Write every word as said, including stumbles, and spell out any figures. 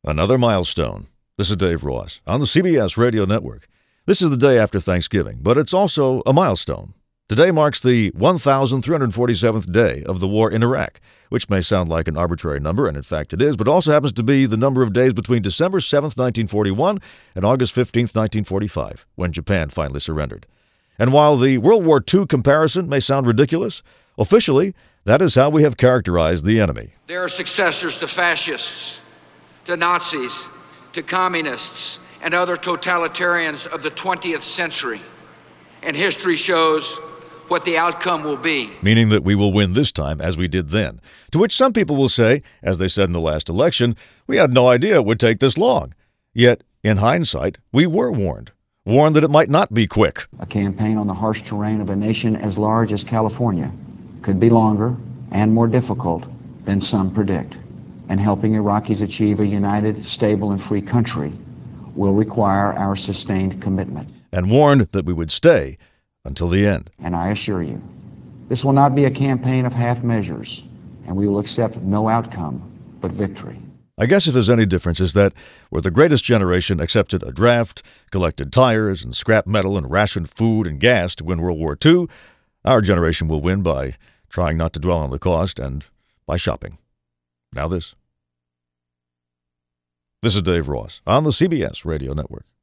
Another milestone. This is Dave Ross on the C B S Radio Network. This is the day after Thanksgiving, but it's also a milestone. Today marks the one thousand three hundred forty-seventh day of the war in Iraq, which may sound like an arbitrary number, and in fact it is, but also happens to be the number of days between December seventh, nineteen forty-one, and August fifteenth, nineteen forty-five, when Japan finally surrendered. And while the World War Two comparison may sound ridiculous, officially, that is how we have characterized the enemy. There are successors to fascists, to Nazis, to communists, and other totalitarians of the twentieth century. And history shows what the outcome will be. Meaning that we will win this time as we did then. To which some people will say, as they said in the last election, we had no idea it would take this long. Yet, in hindsight, we were warned. Warned that it might not be quick. A campaign on the harsh terrain of a nation as large as California could be longer and more difficult than some predict. And helping Iraqis achieve a united, stable, and free country will require our sustained commitment. And warned that we would stay until the end. And I assure you, this will not be a campaign of half measures, and we will accept no outcome but victory. I guess if there's any difference is that where the greatest generation accepted a draft, collected tires and scrap metal and rationed food and gas to win World War Two, our generation will win by trying not to dwell on the cost and by shopping. Now this. This is Dave Ross on the C B S Radio Network.